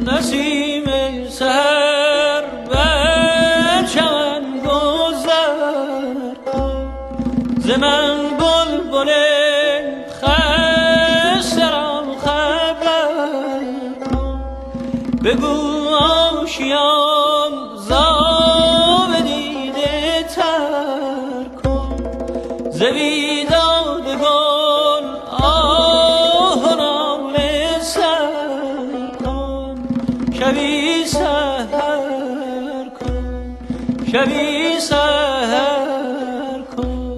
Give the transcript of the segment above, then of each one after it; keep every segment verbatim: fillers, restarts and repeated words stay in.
نسیم سحر بر چمن گذر کن، ز من بلبل خسته را خبر کن. بگو آشیان زاب دیده تر کن، ز بیداد گل آه و ناله سر کن. شبی سحر کن، شبی سحر کن.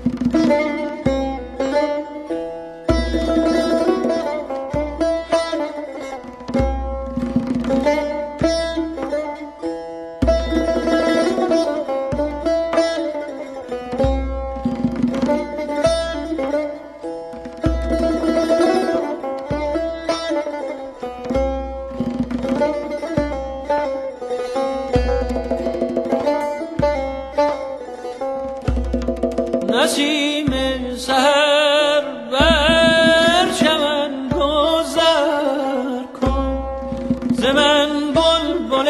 نسیم سحر بر چمن گذر کن، ز من بلبل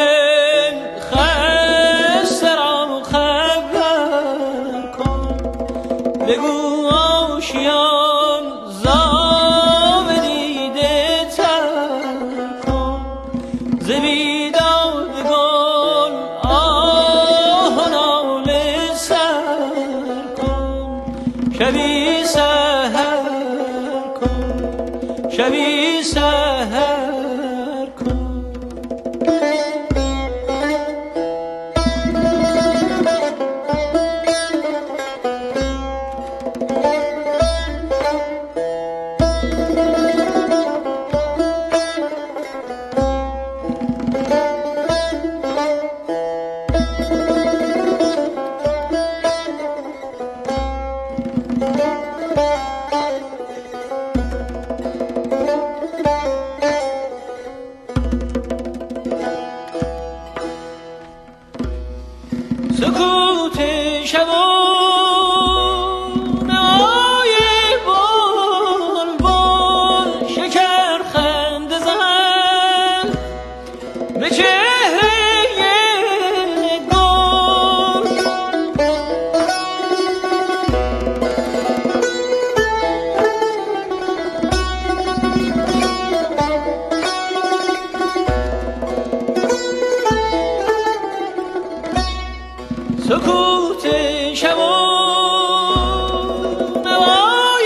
خسته را خبر کن. بگو آشیان زاب دیده تر کن، ز بیداد گل آه و ناله سر کن. شبی سحر کن، شبی سحر کن. سکوت شب و نوای بلبل شکر خنده زن به چهره گل. سکوت شب و نوای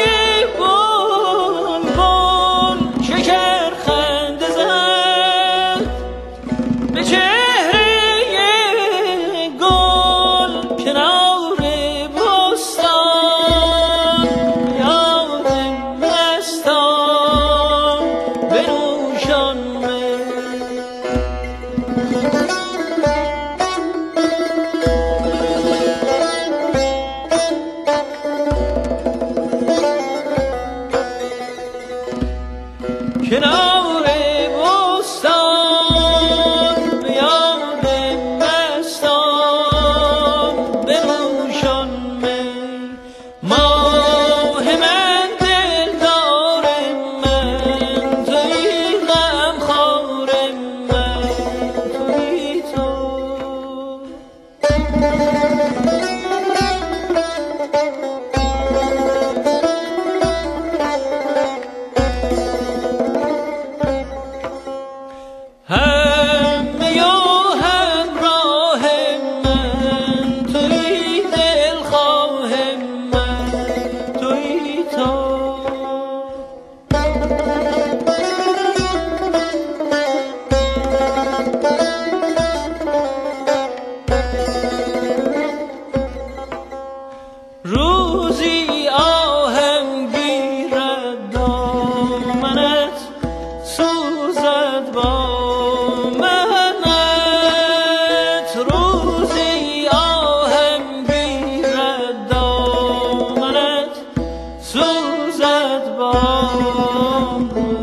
بلبل شکر خنده زد به چهره گل. کنار بستان یاد مستان بنوشان می. کنار بستان به یاد مستان بنوشان می. ماه من دلدار من تویی، غمخوار من تویی تو. همه و همراه من تویی، دلخواه من تویی تو. روزی آهم گیرد دامنت سوزد با منت. روزی آهم گیرد دامنت سوزد با من.